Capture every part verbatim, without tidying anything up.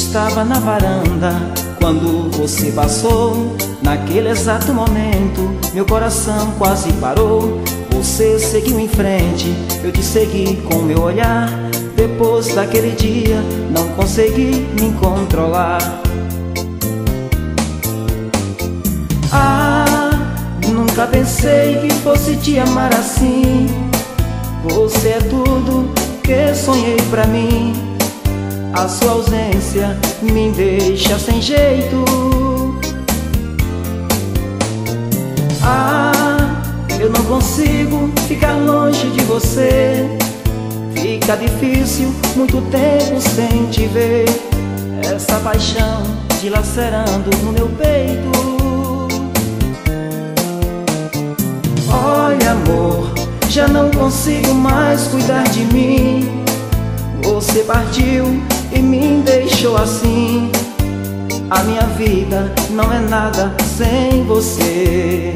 estava na varanda quando você passou. Naquele exato momento meu coração quase parou. Você seguiu em frente, eu te segui com meu olhar. Depois daquele dia não consegui me controlar. Ah, nunca pensei que fosse te amar assim. Você é tudo que sonhei pra mim. A sua ausência me deixa sem jeito. Ah, eu não consigo ficar longe de você. Fica difícil muito tempo sem te ver. Essa paixão dilacerando no meu peito. Olha, amor, já não consigo mais cuidar de mim. Você partiu e me deixou assim. A minha vida não é nada sem você.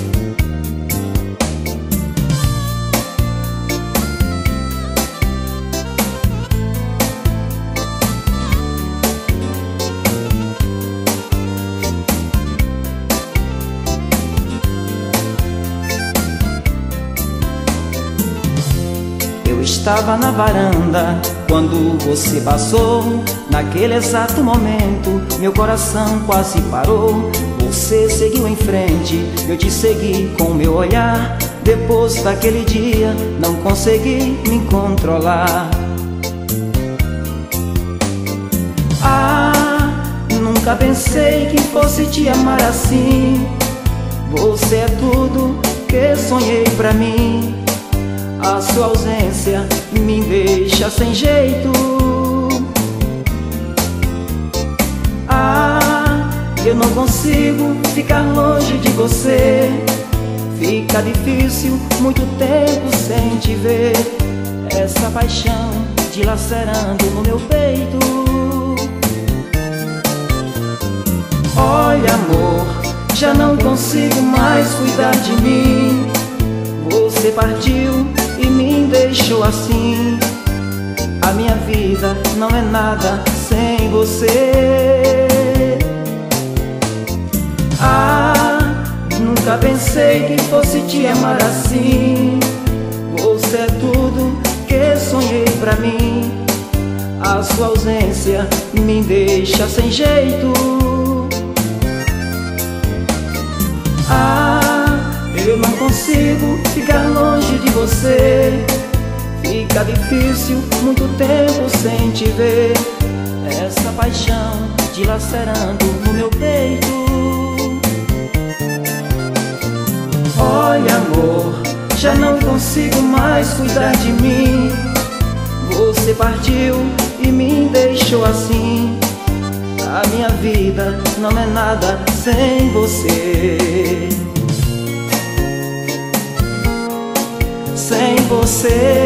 Eu estava na varanda quando você passou. Naquele exato momento meu coração quase parou. Você seguiu em frente, eu te segui com meu olhar. Depois daquele dia não consegui me controlar. Ah, nunca pensei que fosse te amar assim. Você é tudo que sonhei pra mim. A sua ausência me deixa sem jeito. Ah, eu não consigo ficar longe de você. Fica difícil muito tempo sem te ver. Essa paixão dilacerando no meu peito. Olha, amor, já não consigo mais cuidar de mim. Você partiu e me deixou assim. A minha vida não é nada sem você. Ah, nunca pensei que fosse te amar assim. Você é tudo que sonhei pra mim. A sua ausência me deixa sem jeito. Ah, eu não consigo ficar longe de você. Fica difícil muito tempo sem te ver. Essa paixão dilacerando no meu peito. Olha, amor, já não consigo mais cuidar de mim. Você partiu e me deixou assim. A minha vida não é nada sem você. Sem você.